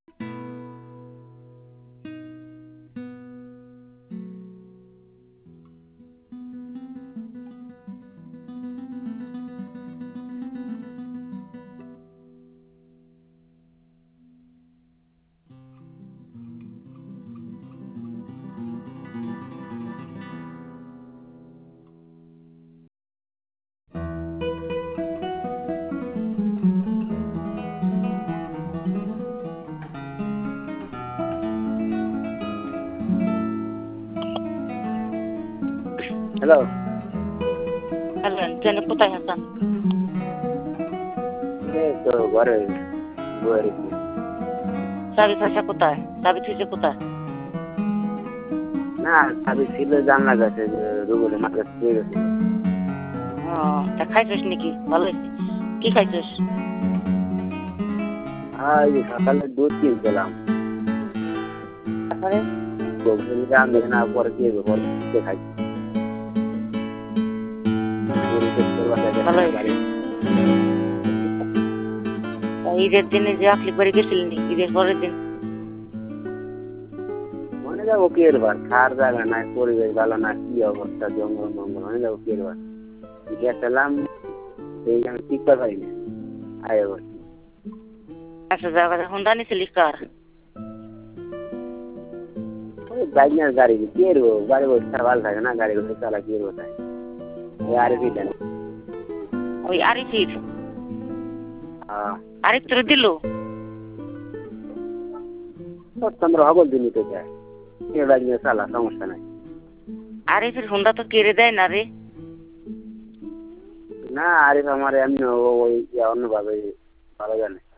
Hello. Hello, জানি কোথায় হাসান? এই তো ঘরে বয়ে রেখেছি। চাবি ফাঁসা কোথায়? চাবি থুইছে কোথায়? না, চাবি ছিল জানলা কাছে, রুমের মাথা শুয়ে গেছিল। ও, তা খাইছিস নাকি? ভালো হয়েছে। কি খাইছিস? এই যে সকালে দুধ কিনছিলাম, তারপরে দেখে না পরে কি হবে, পরে দুধ খাইছি। ভালো হয়েছে। তা ঈদের দিনে যে আকলি বাড়ি গেছিলেন ঈদের পরের দিন? মনে যাবো কি এবার, খার জায়গা নাই, পরিবেশ ভালো না, কি অবস্থা, জঙ্গল মঙ্গল, মনে যাবো কি এবার গেছিলাম, সেই আমি টিকতে পারি না। আয় বলছি আচ্ছা, জায়গাটা হুন্ডা নিয়েছিলিস কার? ওই বাইকের গাড়ি কি এরবো, গাড়ি বসে ভালো থাকে না, গাড়ি বসে চালা কি এরবো তাই আরে ফিরলেন। ওই আরিফির? হ্যাঁ, আরিফ তোর দিল? চন্দ্র হগল দিনই তো যায়, বাইক নিয়ে চালা, সমস্যা নাই। আরিফের হুন্ডা তো কেড়ে দেয় না রে। না, আরিফ আমার এমনি ওই অন্যভাবে ভালো জানে।